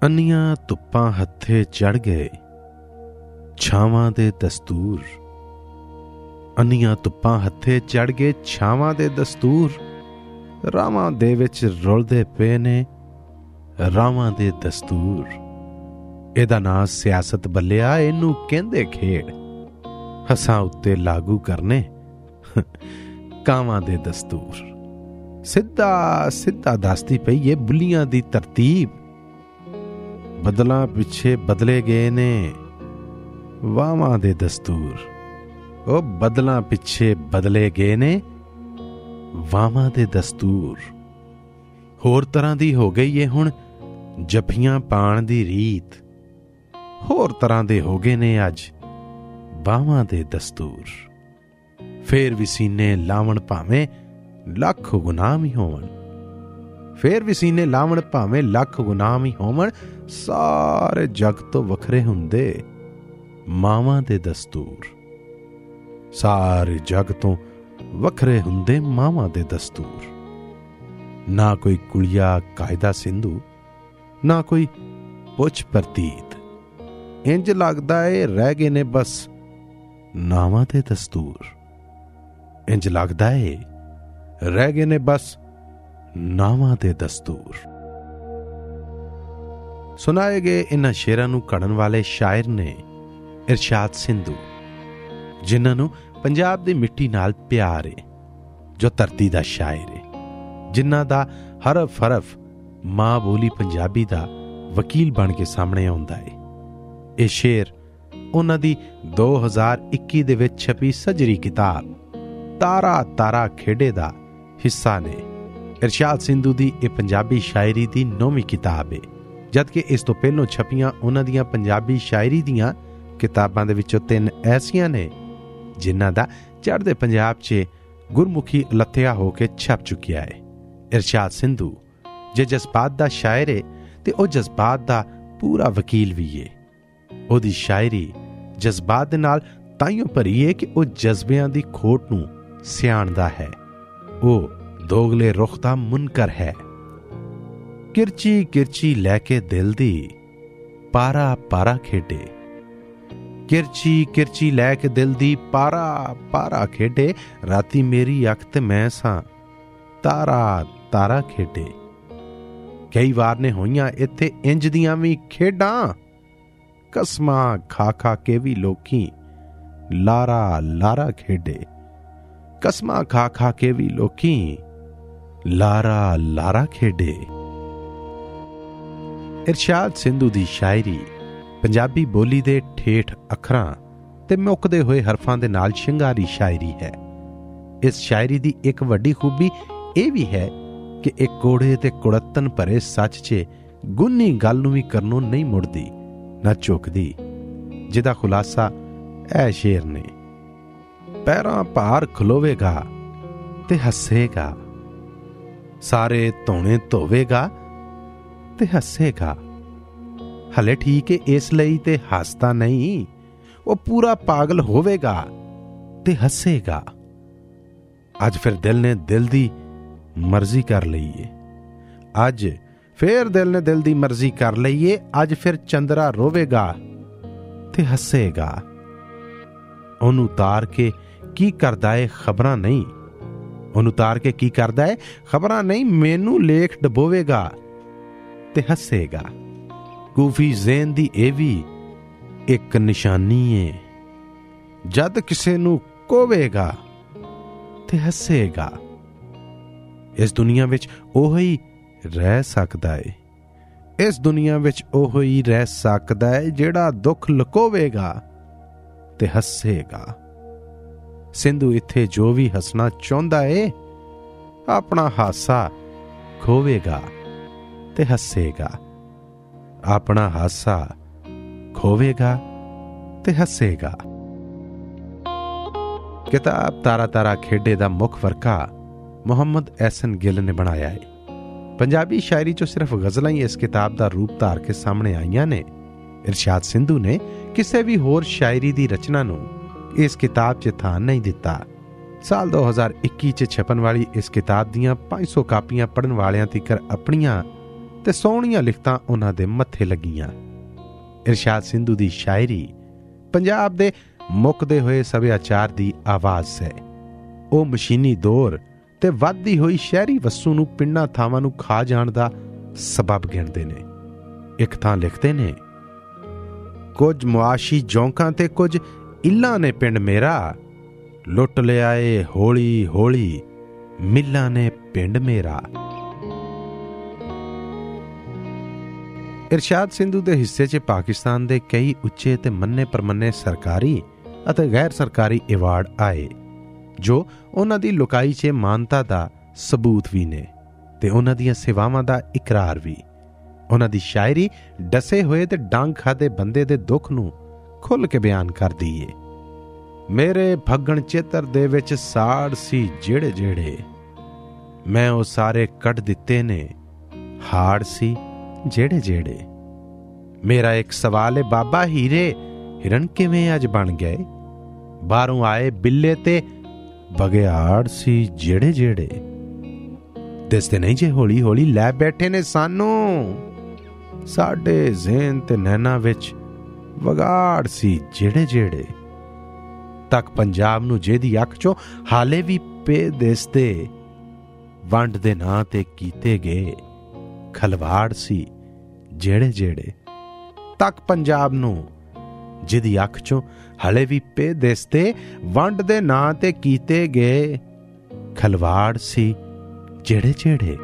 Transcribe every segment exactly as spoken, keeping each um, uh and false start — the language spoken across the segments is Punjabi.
ਅੰਨੀਆਂ ਧੁੱਪਾਂ ਹੱਥੇ ਚੜ੍ਹ ਗਏ ਛਾਵਾਂ ਦੇ ਦਸਤੂਰ। ਅੰਨੀਆਂ ਧੁੱਪਾਂ ਹੱਥੇ ਚੜ੍ਹ ਗਏ ਛਾਵਾਂ ਦੇ ਦਸਤੂਰ। ਰਾਵਾਂ ਦੇ ਵਿੱਚ ਰੁਲਦੇ ਪਏ ਨੇ ਰਾਵਾਂ ਦੇ ਦਸਤੂਰ। ਇਹਦਾ ਨਾਂ ਸਿਆਸਤ ਬੱਲਿਆ, ਇਹਨੂੰ ਕਹਿੰਦੇ ਖੇਡ। ਹੱਸਾਂ ਉੱਤੇ ਲਾਗੂ ਕਰਨੇ ਕਾਵਾਂ ਦੇ ਦਸਤੂਰ। ਸਿੱਧਾ ਸਿੱਧਾ ਦੱਸਦੀ ਪਈ ਏ ਬੁੱਲੀਆਂ ਦੀ ਤਰਤੀਬ। ਬਦਲਾਂ ਪਿੱਛੇ ਬਦਲੇ ਗਏ ਨੇ ਵਾਵਾਂ ਦੇ ਦਸਤੂਰ। ਉਹ ਬਦਲਾਂ ਪਿੱਛੇ ਬਦਲੇ ਗਏ ਨੇ ਵਾਵਾਂ ਦੇ ਦਸਤੂਰ। ਹੋਰ ਤਰ੍ਹਾਂ ਦੀ ਹੋ ਗਈ ਏ ਹੁਣ ਜੱਫੀਆਂ ਪਾਣ ਦੀ ਰੀਤ। ਹੋਰ ਤਰ੍ਹਾਂ ਦੇ ਹੋ ਗਏ ਨੇ ਅੱਜ ਬਾਵਾਂ ਦੇ ਦਸਤੂਰ। ਫੇਰ ਵੀ ਸੀਨੇ ਲਾਵਣ ਭਾਵੇਂ ਲੱਖ ਗੁਨਾਮ ਹੀ ਹੋਵਣ। ਫੇਰ ਵੀ ਸੀਨੇ ਲਾਵਣ ਭਾਵੇਂ ਲੱਖ ਗੁਨਾਮ ਹੀ ਹੋਵਣ। ਸਾਰੇ ਜਗ ਤੋਂ ਵੱਖਰੇ ਹੁੰਦੇ ਮਾਵਾਂ ਦੇ ਦਸਤੂਰ। ਸਾਰੇ ਜਗ ਤੋਂ ਵੱਖਰੇ ਹੁੰਦੇ ਮਾਵਾਂ ਦੇ ਦਸਤੂਰ। ਨਾ ਕੋਈ ਕੁਲੀਆ ਕਾਇਦਾ ਸਿੰਧੂ, ਨਾ ਕੋਈ ਪੁੱਛ ਪ੍ਰਤੀਤ। ਇੰਜ ਲੱਗਦਾ ਏ ਰਹਿ ਗਏ ਨੇ ਬਸ ਨਾਵਾਂ ਦੇ ਦਸਤੂਰ। ਇੰਜ ਲੱਗਦਾ ਏ ਰਹਿ ਗਏ ਨੇ ਬਸ ਨਾਵਾਂ ਦੇ ਦਸਤੂਰ। ਸੁਣਾਏ ਗਏ ਇਹਨਾਂ ਸ਼ੇਰਾਂ ਨੂੰ ਘੜਨ ਵਾਲੇ ਸ਼ਾਇਰ ਨੇ ਇਰਸ਼ਾਦ ਸਿੰਧੂ, ਜਿਨ੍ਹਾਂ ਨੂੰ ਪੰਜਾਬ ਦੀ ਮਿੱਟੀ ਨਾਲ ਪਿਆਰ ਏ, ਜੋ ਧਰਤੀ ਦਾ ਸ਼ਾਇਰ ਏ, ਜਿਨ੍ਹਾਂ ਦਾ ਹਰਫ ਹਰਫ ਮਾਂ ਬੋਲੀ ਪੰਜਾਬੀ ਦਾ ਵਕੀਲ ਬਣ ਕੇ ਸਾਹਮਣੇ ਆਉਂਦਾ ਏ। ਇਹ ਸ਼ੇਰ ਉਹਨਾਂ ਦੀ ਦੋ ਹਜ਼ਾਰ ਇੱਕੀ ਦੇ ਵਿੱਚ ਛਪੀ ਸਜਰੀ ਕਿਤਾਬ ਤਾਰਾ ਤਾਰਾ ਖੇਡੇ ਦਾ ਹਿੱਸਾ ਨੇ। ਇਰਸ਼ਾਦ ਸਿੰਧੂ ਦੀ ਇਹ ਪੰਜਾਬੀ ਸ਼ਾਇਰੀ ਦੀ ਨੌਵੀਂ ਕਿਤਾਬ ਏ, ਜਦਕਿ ਇਸ ਤੋਂ ਪਹਿਲੋਂ ਛਪੀਆਂ ਉਹਨਾਂ ਦੀਆਂ ਪੰਜਾਬੀ ਸ਼ਾਇਰੀ ਦੀਆਂ ਕਿਤਾਬਾਂ ਦੇ ਵਿੱਚੋਂ ਤਿੰਨ ਐਸੀਆਂ ਨੇ ਜਿਨ੍ਹਾਂ ਦਾ ਚੜ੍ਹਦੇ ਪੰਜਾਬ 'ਚ ਗੁਰਮੁਖੀ ਲੱਥਿਆ ਹੋ ਕੇ ਛਪ ਚੁੱਕਿਆ ਏ। ਇਰਸ਼ਾਦ ਸਿੰਧੂ ਜੇ ਜਜ਼ਬਾਤ ਦਾ ਸ਼ਾਇਰ ਏ ਤੇ ਉਹ ਜਜ਼ਬਾਤ ਦਾ ਪੂਰਾ ਵਕੀਲ ਵੀ ਏ। ਉਹਦੀ ਸ਼ਾਇਰੀ ਜਜ਼ਬਾਤ ਦੇ ਨਾਲ ਤਾਈਓ ਭਰੀ ਏ ਕਿ ਉਹ ਜਜ਼ਬਿਆਂ ਦੀ ਖੋਟ ਨੂੰ ਸਿਆਣਦਾ ਹੈ। ਉਹ ਦੋਗਲੇ ਰੁਖ ਦਾ ਮੁਨਕਰ ਹੈ। ਕਿਰਚੀ ਕਿਰਚੀ ਲੈ ਕੇ ਦਿਲ ਦੀ ਪਾਰਾ ਪਾਰਾ ਖੇਡੇ। ਕਿਰਚੀ ਕਿਰਚੀ ਲੈ ਕੇ ਦਿਲ ਦੀ ਪਾਰਾ ਪਾਰਾ ਖੇਡੇ। ਰਾਤੀ ਮੇਰੀ ਅੱਖ ਤੇ ਮੈਂ ਸਾਂ ਤਾਰਾ ਤਾਰਾ ਖੇਡੇ। ਕਈ ਵਾਰ ਨੇ ਹੋਈਆਂ ਇੱਥੇ ਇੰਜ ਦੀਆਂ ਵੀ ਖੇਡਾਂ, ਕਸਮਾਂ ਖਾ ਖਾ ਕੇ ਵੀ ਲੋਕੀ ਲਾਰਾ ਲਾਰਾ ਖੇਡੇ। ਕਸਮਾਂ ਖਾ ਖਾ ਕੇ ਵੀ ਲੋਕੀ ਲਾਰਾ ਲਾਰਾ ਖੇਡੇ। ਇਰਸ਼ਾਦ ਸਿੰਧੂ ਦੀ ਸ਼ਾਇਰੀ ਪੰਜਾਬੀ ਬੋਲੀ ਦੇ ਠੇਠ ਅੱਖਰਾਂ ਤੇ ਮੁੱਕਦੇ ਹੋਏ ਹਰਫਾਂ ਦੇ ਨਾਲ ਸ਼ਿੰਗਾਰੀ ਸ਼ਾਇਰੀ ਹੈ। ਇਸ ਸ਼ਾਇਰੀ ਦੀ ਇੱਕ ਵੱਡੀ ਖੂਬੀ ਇਹ ਵੀ ਹੈ ਕਿ ਇਹ ਕੋੜੇ ਤੇ ਕੁੜੱਤਨ ਭਰੇ ਸੱਚ 'ਚ ਗੁੰਨੀ ਗੱਲ ਨੂੰ ਵੀ ਕਰਨੋਂ ਨਹੀਂ ਮੁੜਦੀ ਨਾ ਝੁਕਦੀ, ਜਿਹਦਾ ਖੁਲਾਸਾ ਇਹ ਸ਼ੇਰ ਨੇ। ਪੈਰਾਂ ਭਾਰ ਖਲੋਵੇਗਾ ਤੇ ਹੱਸੇਗਾ, ਸਾਰੇ ਧੋਣੇ ਧੋਵੇਗਾ ਤੇ ਹੱਸੇਗਾ। ਹਲੇ ਠੀਕ ਏ ਇਸ ਲਈ ਤੇ ਹੱਸਦਾ ਨਹੀਂ, ਉਹ ਪੂਰਾ ਪਾਗਲ ਹੋਵੇਗਾ ਤੇ ਹੱਸੇਗਾ। ਅੱਜ ਫਿਰ ਦਿਲ ਨੇ ਦਿਲ ਦੀ ਮਰਜ਼ੀ ਕਰ ਲਈਏ। ਅੱਜ ਫੇਰ ਦਿਲ ਨੇ ਦਿਲ ਦੀ ਮਰਜ਼ੀ ਕਰ ਲਈਏ। ਅੱਜ ਫਿਰ ਚੰਦਰਾ ਰੋਵੇਗਾ ਤੇ ਹੱਸੇਗਾ। ਉਹਨੂੰ ਤਾਰ ਕੇ ਕੀ ਕਰਦਾ ਏ ਖਬਰਾਂ ਨਹੀਂ। ਉਹਨੂੰ ਤਾਰ ਕੇ ਕੀ ਕਰਦਾ ਏ ਖਬਰਾਂ ਨਹੀਂ। ਮੈਨੂੰ ਲੇਖ ਡਬੋਵੇਗਾ ਤੇ ਹੱਸੇਗਾ। ਕੂਫੀ ਜ਼ੇਨ ਦੀ ਇਹ ਵੀ ਇੱਕ ਨਿਸ਼ਾਨੀ ਏ, ਜਦ ਕਿਸੇ ਨੂੰ ਕੋਵੇਗਾ ਤੇ ਹੱਸੇਗਾ। ਇਸ ਦੁਨੀਆ ਵਿੱਚ ਉਹ ਹੀ ਰਹਿ ਸਕਦਾ ਏ। ਇਸ ਦੁਨੀਆ ਵਿੱਚ ਉਹ ਹੀ ਰਹਿ ਸਕਦਾ ਏ ਜਿਹੜਾ ਦੁੱਖ ਲੁਕੋਵੇਗਾ ਤੇ ਹੱਸੇਗਾ। ਸਿੰਧੂ ਇੱਥੇ ਜੋ ਵੀ ਹੱਸਣਾ ਚਾਹੁੰਦਾ ਏ ਆਪਣਾ ਹਾਸਾ ਖੋਵੇਗਾ ਤੇ ਹੱਸੇਗਾ। ਆਪਣਾ ਹਾਸਾ ਖੋਵੇਗਾ ਤੇ ਹੱਸੇਗਾ। ਕਿਤਾਬ ਤਾਰਾ ਤਾਰਾ ਖੇਡੇ ਦਾ ਮੁੱਖ ਵਰਕਾ ਮੁਹੰਮਦ ਐਹਸਨ ਗਿੱਲ ਨੇ ਬਣਾਇਆ ਹੈ। ਪੰਜਾਬੀ ਸ਼ਾਇਰੀ 'ਚੋਂ ਸਿਰਫ ਗਜ਼ਲਾਂ ਹੀ ਇਸ ਕਿਤਾਬ ਦਾ ਰੂਪ ਧਾਰ ਕੇ ਸਾਹਮਣੇ ਆਈਆਂ ਨੇ। ਇਰਸ਼ਾਦ ਸਿੰਧੂ ਨੇ ਕਿਸੇ ਵੀ ਹੋਰ ਸ਼ਾਇਰੀ ਦੀ ਰਚਨਾ ਨੂੰ ਇਸ ਕਿਤਾਬ 'ਚ ਥਾਂ ਨਹੀਂ ਦਿੱਤਾ। ਸਾਲ ਦੋ ਹਜ਼ਾਰ ਇੱਕੀ 'ਚ ਛਪਣ ਵਾਲੀ ਇਸ ਕਿਤਾਬ ਦੀਆਂ ਪੰਜ ਸੌ ਕਾਪੀਆਂ ਪੜ੍ਹਨ ਵਾਲਿਆਂ ਤੀਕਰ ਆਪਣੀਆਂ ਤੇ ਸੋਹਣੀਆਂ ਲਿਖਤਾਂ ਉਹਨਾਂ ਦੇ ਮੱਥੇ ਲੱਗੀਆਂ। ਇਰਸ਼ਾਦ ਸਿੰਧੂ ਦੀ ਸ਼ਾਇਰੀ ਪੰਜਾਬ ਦੇ ਮੁੱਕਦੇ ਹੋਏ ਸੱਭਿਆਚਾਰ ਦੀ ਆਵਾਜ਼ ਹੈ। ਉਹ ਮਸ਼ੀਨੀ ਦੌਰ ਤੇ ਵੱਧਦੀ ਹੋਈ ਸ਼ਹਿਰੀ ਵਸੂ ਨੂੰ ਪਿੰਡਾਂ ਥਾਵਾਂ ਨੂੰ ਖਾ ਜਾਣ ਦਾ ਸਬਬ ਗਿਣਦੇ ਨੇ। ਇੱਕ ਥਾਂ ਲਿਖਦੇ ਨੇ, ਕੁਝ ਮੁਆਸ਼ੀ ਜੌਂਕਾਂ ਤੇ ਕੁਝ ਇੱਲਾਂ ਨੇ ਪਿੰਡ ਮੇਰਾ, ਲੁੱਟ ਲਿਆਏ ਹੌਲੀ ਹੌਲੀ ਮਿੱਲਾਂ ਨੇ ਪਿੰਡ ਮੇਰਾ। ਇਰਸ਼ਾਦ ਸਿੰਧੂ ਦੇ ਹਿੱਸੇ 'ਚ ਪਾਕਿਸਤਾਨ ਦੇ ਕਈ ਉੱਚੇ ਤੇ ਮੰਨੇ ਪ੍ਰਮੰਨੇ ਸਰਕਾਰੀ ਅਤੇ ਗੈਰ ਸਰਕਾਰੀ ਐਵਾਰਡ ਆਏ, ਜੋ ਉਹਨਾਂ ਦੀ ਲੁਕਾਈ 'ਚ ਮਾਨਤਾ ਦਾ ਸਬੂਤ ਵੀ ਨੇ ਤੇ ਉਹਨਾਂ ਦੀਆਂ ਸੇਵਾਵਾਂ ਦਾ ਇਕਰਾਰ ਵੀ। ਉਹਨਾਂ ਦੀ ਸ਼ਾਇਰੀ ਡਸੇ ਹੋਏ ਤੇ ਡੰਗ ਖਾਦੇ ਬੰਦੇ ਦੇ ਦੁੱਖ ਨੂੰ ਖੁੱਲ੍ਹ ਕੇ ਬਿਆਨ ਕਰਦੀ ਏ। ਮੇਰੇ ਫੱਗਣ ਚੇਤਰ ਦੇ ਵਿੱਚ ਸਾੜ ਸੀ ਜਿਹੜੇ ਜਿਹੜੇ, ਮੈਂ ਉਹ ਸਾਰੇ ਕੱਢ ਦਿੱਤੇ ਨੇ, ਹਾੜ ਸੀ ਜਿਹੜੇ ਜਿਹੜੇ। ਮੇਰਾ ਇੱਕ ਸਵਾਲ ਏ ਬਾਬਾ ਹੀਰੇ, ਹਿਰਨ ਕਿਵੇਂ ਅੱਜ ਬਣ ਗਏ, ਬਾਹਰੋਂ ਆਏ ਬਿੱਲੇ ਤੇ ਬਗਿਆੜ ਸੀ ਜਿਹੜੇ ਜਿਹੜੇ। ਦਿਸਦੇ ਨਹੀਂ ਜੇ ਹੌਲੀ ਹੌਲੀ ਲੈ ਬੈਠੇ ਨੇ ਸਾਨੂੰ, ਸਾਡੇ ਜ਼ੇਨ ਤੇ ਨੈਣਾ ਵਿੱਚ ਵਗਾੜ ਸੀ ਜਿਹੜੇ ਜਿਹੜੇ। ਤੱਕ ਪੰਜਾਬ ਨੂੰ ਜਿਹਦੀ ਅੱਖ ਚੋਂ ਹਾਲੇ ਵੀ ਪੇ ਦਿਸਦੇ, ਵੰਡ ਦੇ ਨਾਂ ਤੇ ਕੀਤੇ ਗਏ ਖਲਵਾੜ ਸੀ ਜਿਹੜੇ ਜਿਹੜੇ। ਤੱਕ ਪੰਜਾਬ ਨੂੰ ਜਿਹਦੀ ਅੱਖ ਚੋਂ ਹਲੇ ਵੀ ਪੇ ਦਿਸਦੇ, ਵੰਡ ਦੇ ਨਾਂ ਤੇ ਕੀਤੇ ਗਏ ਖਲਵਾੜ ਸੀ ਜਿਹੜੇ ਜਿਹੜੇ।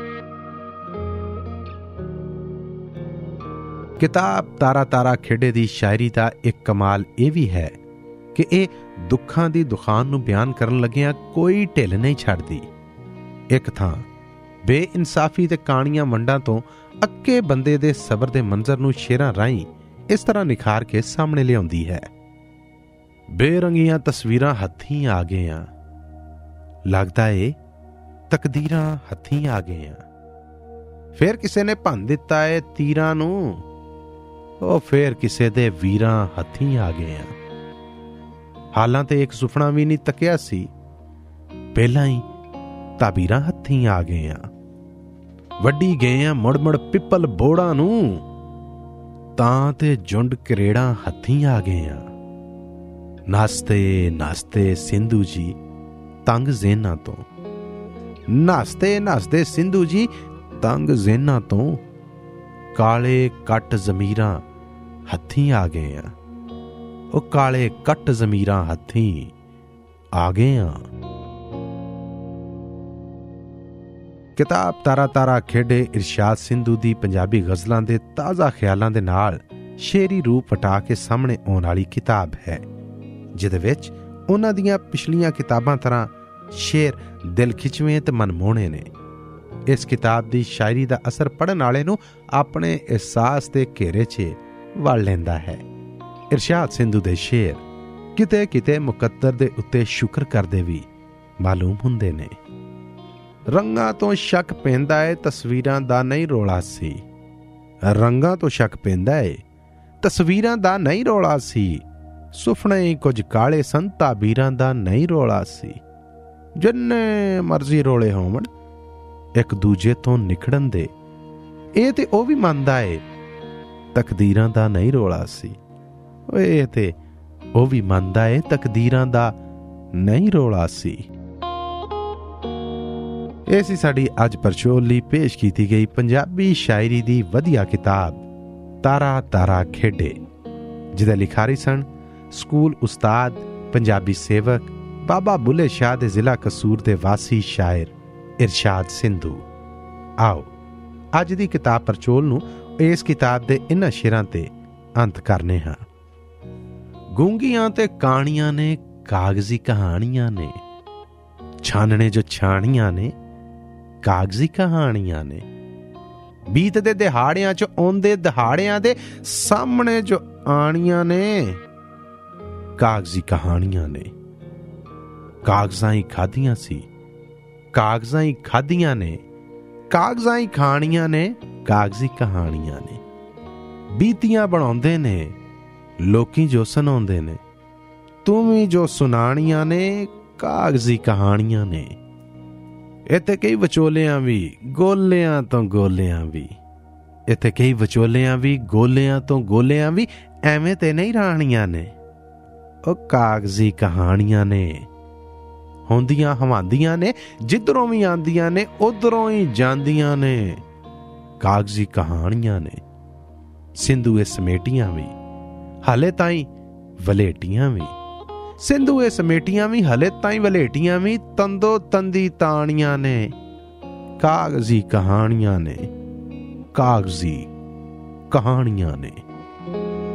ਕਿਤਾਬ ਤਾਰਾ ਤਾਰਾ ਖੇਡੇ ਦੀ ਸ਼ਾਇਰੀ ਦਾ ਇੱਕ ਕਮਾਲ ਇਹ ਵੀ ਹੈ ਕਿ ਇਹ ਦੁੱਖਾਂ ਦੀ ਦੁਖਾਨ ਨੂੰ ਬਿਆਨ ਕਰਨ ਲੱਗਿਆਂ ਕੋਈ ਢਿੱਲ ਨਹੀਂ ਛੱਡਦੀ। ਇੱਕ ਥਾਂ ਬੇਇਨਸਾਫੀ ਤੇ ਕਾਣੀਆਂ ਵੰਡਾਂ ਤੋਂ ਅੱਕੇ ਬੰਦੇ ਦੇ ਸਬਰ ਦੇ ਮੰਜ਼ਰ ਨੂੰ ਸ਼ੇਰਾਂ ਰਾਹੀਂ ਇਸ ਤਰ੍ਹਾਂ ਨਿਖਾਰ ਕੇ ਸਾਹਮਣੇ ਲਿਆਉਂਦੀ ਹੈ। ਬੇਰੰਗੀਆਂ ਤਸਵੀਰਾਂ ਹੱਥੀਂ ਆ ਗਈਆਂ, ਲੱਗਦਾ ਏ ਤਕਦੀਰਾਂ ਹੱਥੀਂ ਆ ਗਈਆਂ। ਫੇਰ ਕਿਸੇ ਨੇ ਭੰਨ ਦਿੱਤਾ ਏ ਤੀਰਾਂ ਨੂੰ, ਉਹ ਫੇਰ ਕਿਸੇ ਦੇ ਵੀਰਾਂ ਹੱਥੀਂ ਆ ਗਏ ਆ। ਹਾਲਾਂ ਤੇ ਇੱਕ ਸੁਪਨਾ ਵੀ ਨਹੀਂ ਤੱਕਿਆ ਸੀ, ਪਹਿਲਾਂ ਹੀ ਤਾਬੀਰਾਂ ਹੱਥੀਂ ਆ ਗਏ ਆ। ਵੱਡੀ ਗਏ ਆ ਮੁੜ ਮੁੜ ਪਿੱਪਲ ਬੋੜਾਂ ਨੂੰ, ਤਾਂ ਤੇ ਜੁੰਡ ਕਰੇੜਾਂ ਹੱਥੀਂ ਆ ਗਏ ਆ। ਨਾਸਤੇ ਨਾਸਤੇ ਸਿੰਧੂ ਜੀ ਤੰਗ ਜ਼ੇਨਾਂ ਤੋਂ, ਨਾਸਤੇ ਨਾਸਤੇ ਸਿੰਧੂ ਜੀ ਤੰਗ ਜ਼ੇਨਾਂ ਤੋਂ, ਕਾਲੇ ਕੱਟ ਜ਼ਮੀਰਾਂ ਹੱਥੀਂ ਆ ਗਏ ਆ। ਉਹ ਕਾਲੇ ਕੱਟ ਜ਼ਮੀਰਾਂ ਹੱਥੀਂ ਆ ਗਏ ਆ। ਕਿਤਾਬ ਤਾਰਾ ਤਾਰਾ ਖੇਡੇ ਇਰਸ਼ਾਦ ਸਿੰਧੂ ਦੀ ਪੰਜਾਬੀ ਗ਼ਜ਼ਲਾਂ ਦੇ ਤਾਜ਼ਾ ਖਿਆਲਾਂ ਦੇ ਨਾਲ ਸ਼ੇਰੀ ਰੂਪ ਵਟਾ ਕੇ ਸਾਹਮਣੇ ਆਉਣ ਵਾਲੀ ਕਿਤਾਬ ਹੈ, ਜਿਹਦੇ ਵਿੱਚ ਉਹਨਾਂ ਦੀਆਂ ਪਿਛਲੀਆਂ ਕਿਤਾਬਾਂ ਤਰ੍ਹਾਂ ਸ਼ੇਰ ਦਿਲ ਖਿੱਚਵੇਂ ਤੇ ਮਨਮੋਹਣੇ ਨੇ। ਇਸ ਕਿਤਾਬ ਦੀ ਸ਼ਾਇਰੀ ਦਾ ਅਸਰ ਪੜ੍ਹਨ ਵਾਲੇ ਨੂੰ ਆਪਣੇ ਅਹਿਸਾਸ ਦੇ ਘੇਰੇ 'ਚ ਵੜ ਲੈਂਦਾ ਹੈ। ਇਰਸ਼ਾਦ ਸਿੰਧੂ ਦੇ ਸ਼ੇਰ ਕਿਤੇ ਕਿਤੇ ਮੁਕੱਦਰ ਦੇ ਉੱਤੇ ਸ਼ੁਕਰ ਕਰਦੇ ਵੀ ਮਾਲੂਮ ਹੁੰਦੇ ਨੇ। ਰੰਗਾਂ ਤੋਂ ਸ਼ੱਕ ਪੈਂਦਾ ਏ ਤਸਵੀਰਾਂ ਦਾ ਨਹੀਂ ਰੌਲਾ ਸੀ, ਰੰਗਾਂ ਤੋਂ ਸ਼ੱਕ ਪੈਂਦਾ ਏ ਤਸਵੀਰਾਂ ਦਾ ਨਹੀਂ ਰੌਲਾ ਸੀ, ਸੁਪਨੇ ਕੁਝ ਕਾਲੇ ਸਨ ਤਾਬੀਰਾਂ ਦਾ ਨਹੀਂ ਰੌਲਾ ਸੀ। ਜਿੰਨੇ ਮਰਜ਼ੀ ਰੋਲੇ ਹੋਵਣ ਇੱਕ ਦੂਜੇ ਤੋਂ ਨਿਖੜਨ ਦੇ, ਇਹ ਤੇ ਉਹ ਵੀ ਮੰਨਦਾ ਏ ਤਕਦੀਰਾਂ ਦਾ ਨਹੀਂ ਰੌਲਾ ਸੀ। ਇਹ ਤੇ ਉਹ ਵੀ ਮੰਨਦਾ ਏ ਤਕਦੀਰਾਂ ਦਾ ਨਹੀਂ ਰੌਲਾ ਸੀ। ਇਹ ਸੀ ਸਾਡੀ ਅੱਜ ਪਰਚੋਲ ਲਈ ਪੇਸ਼ ਕੀਤੀ ਗਈ ਪੰਜਾਬੀ ਸ਼ਾਇਰੀ ਦੀ ਵਧੀਆ ਕਿਤਾਬ ਤਾਰਾ ਤਾਰਾ ਖੇਡੇ, ਜਿਹਦੇ ਲਿਖਾਰੀ ਸਨ ਸਕੂਲ ਉਸਤਾਦ ਪੰਜਾਬੀ ਸੇਵਕ ਬਾਬਾ ਬੁੱਲੇ ਸ਼ਾਹ ਦੇ ਜ਼ਿਲ੍ਹਾ ਕਸੂਰ ਦੇ ਵਾਸੀ ਸ਼ਾਇਰ ਇਰਸ਼ਾਦ ਸਿੰਧੂ। ਆਓ ਅੱਜ ਦੀ ਕਿਤਾਬ ਪਰਚੋਲ ਨੂੰ ਇਸ ਕਿਤਾਬ ਦੇ ਇਨ੍ਹਾਂ ਸ਼ੇਰਾਂ ਤੇ ਅੰਤ ਕਰਨੇ ਹਾਂ। ਗੂੰਗੀਆਂ ਤੇ ਕਾਣੀਆਂ ਨੇ ਕਾਗਜ਼ੀ ਕਹਾਣੀਆਂ ਨੇ, ਛਾਨਣੇ ਜੋ ਛਾਣੀਆਂ ਨੇ ਕਾਗਜ਼ੀ ਕਹਾਣੀਆਂ ਨੇ, ਬੀਤ ਦੇ ਦਿਹਾੜਿਆਂ ਚ ਆਉਂਦੇ ਦਿਹਾੜਿਆਂ ਦੇ ਸਾਹਮਣੇ ਜੋ ਆਣੀਆਂ ਨੇ ਕਾਗਜ਼ੀ ਕਹਾਣੀਆਂ ਨੇ। ਕਾਗਜ਼ਾਂ ਹੀ ਖਾਧੀਆਂ ਸੀ, ਕਾਗਜ਼ਾਂ ਹੀ ਖਾਧੀਆਂ ਨੇ, ਕਾਗਜ਼ਾਂ ਹੀ ਖਾਣੀਆਂ ਨੇ ਕਾਗਜ਼ੀ ਕਹਾਣੀਆਂ ਨੇ। ਬੀਤੀਆਂ ਬਣਾਉਂਦੇ ਨੇ ਲੋਕੀ ਜੋ ਸੁਣਾਉਂਦੇ ਨੇ, ਤੂੰ ਵੀ ਜੋ ਸੁਣਾਣੀਆਂ ਨੇ ਕਾਗਜ਼ੀ ਕਹਾਣੀਆਂ ਨੇ। ਇੱਥੇ ਕਈ ਵਿਚੋਲਿਆਂ ਵੀ, ਗੋਲਿਆਂ ਤੋਂ ਗੋਲਿਆਂ ਵੀ, ਇੱਥੇ ਕਈ ਵਿਚੋਲਿਆਂ ਵੀ, ਗੋਲਿਆਂ ਤੋਂ ਗੋਲਿਆਂ ਵੀ ਐਵੇਂ ਤੇ ਨਹੀਂ ਰਾਣੀਆਂ ਨੇ। ਉਹ ਕਾਗਜ਼ੀ ਕਹਾਣੀਆਂ ਨੇ, ਹੁੰਦੀਆਂ ਹਵਾਂਦੀਆਂ ਨੇ, ਜਿੱਧਰੋਂ ਵੀ ਆਉਂਦੀਆਂ ਨੇ ਉਧਰੋਂ ਹੀ ਜਾਂਦੀਆਂ ਨੇ। ਕਾਗਜ਼ੀ ਕਹਾਣੀਆਂ ਨੇ, ਸਿੰਧੂ ਇਹ ਸਮੇਟੀਆਂ ਵੀ, ਹਾਲੇ ਤਾਈਂ ਵਲੇਟੀਆਂ ਵੀ। ਸਿੰਧੂ ਇਹ ਸਮੇਟੀਆਂ ਵੀ, ਹਲੇ ਤਾਈਂ ਵਲੇਟੀਆਂ ਵੀ, ਤੰਦੋ ਤੰਦੀ ਤਾਣੀਆਂ ਨੇ। ਕਾਗਜ਼ੀ ਕਹਾਣੀਆਂ ਨੇ, ਕਾਗਜ਼ੀ ਕਹਾਣੀਆਂ ਨੇ।